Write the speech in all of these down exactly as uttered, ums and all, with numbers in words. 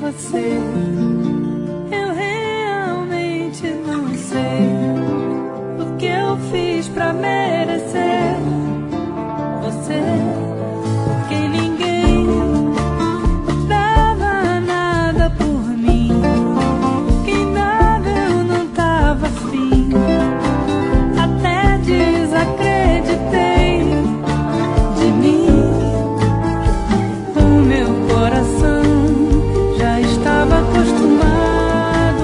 você. Eu realmente não sei o que eu fiz pra merecer você, porque ninguém dava nada por mim. Quem dava eu não tava afim, até desacreditei de mim. O meu coração já estava acostumado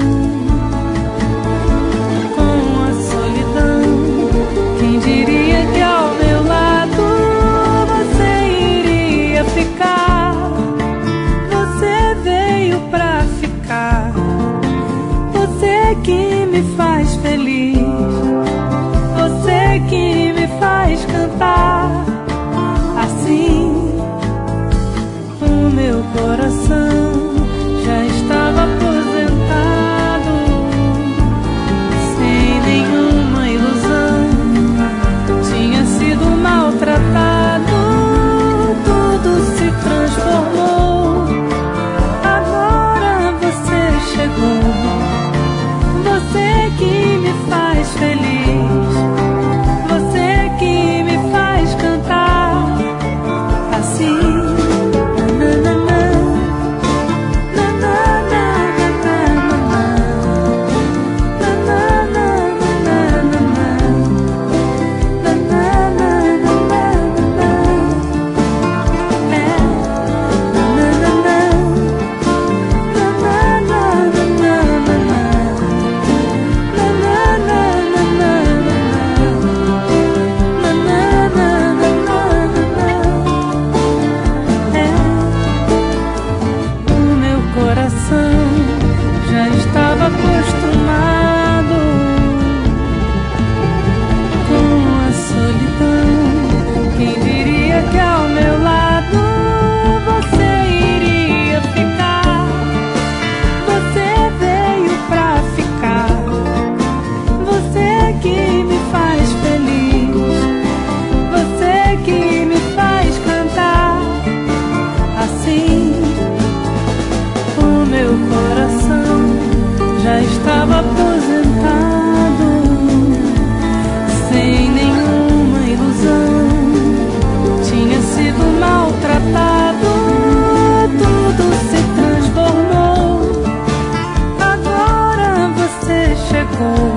com a solidão. Quem diria que ao meu lado você iria ficar? Você veio pra ficar. Você que me faz feliz, você que me faz cantar assim. O meu coração já estava aposentado, sem nenhuma ilusão. Tinha sido maltratado, tudo se transformou. Agora você chegou, você que me faz feliz, você que me faz cantar assim. Já estava acostumado com a solidão. Quem diria que ao meu lado você iria ficar? Você veio pra ficar. Você que me faz feliz, você que me faz cantar assim. O meu coração já estava aposentado, sem nenhuma ilusão. Tinha sido maltratado, tudo se transformou. Agora você chegou,